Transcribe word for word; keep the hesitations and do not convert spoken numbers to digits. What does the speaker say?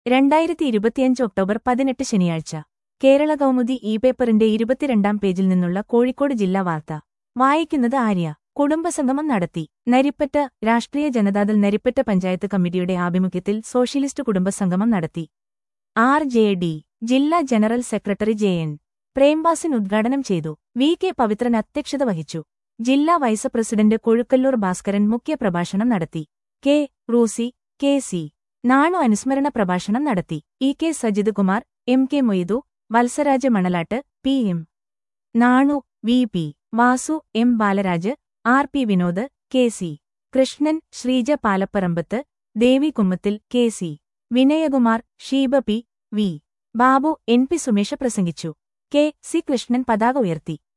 രണ്ടായിരത്തി ഇരുപത്തിയഞ്ച് ഒക്ടോബർ പതിനെട്ട് ശനിയാഴ്ച കേരള കൗമുദി ഇ പേപ്പറിന്റെ ഇരുപത്തിരണ്ടാം പേജിൽ നിന്നുള്ള കോഴിക്കോട് ജില്ലാ വാർത്ത വായിക്കുന്നത് ആര്യ. കുടുംബസംഗമം നടത്തി. നരിപ്പറ്റ. രാഷ്ട്രീയ ജനതാദൾ നരിപ്പറ്റ പഞ്ചായത്ത് കമ്മിറ്റിയുടെ ആഭിമുഖ്യത്തിൽ സോഷ്യലിസ്റ്റ് കുടുംബസംഗമം നടത്തി. ആർ ജെ ഡി ജില്ലാ general secretary J N Premvasin ഉദ്ഘാടനം ചെയ്തു. വി കെ പവിത്രൻ അധ്യക്ഷത വഹിച്ചു. ജില്ലാ വൈസ് പ്രസിഡന്റ് കൊഴുക്കല്ലൂർ ഭാസ്കരൻ മുഖ്യപ്രഭാഷണം നടത്തി. K Roosi K C Nanu അനുസ്മരണ പ്രഭാഷണം നടത്തി. E K Sajith Kumar, M K Moidu, Valsaraj Manalat, P M Nanu, V P Vasu, M Balaraj, R P Vinod, K C Krishnan, Sreeja Palapparambath, Devi Kummathil, K C Vinayakumar, Sheeba P V Babu, N P Sumesh പ്രസംഗിച്ചു. കെ സി കൃഷ്ണൻ പതാക ഉയർത്തി.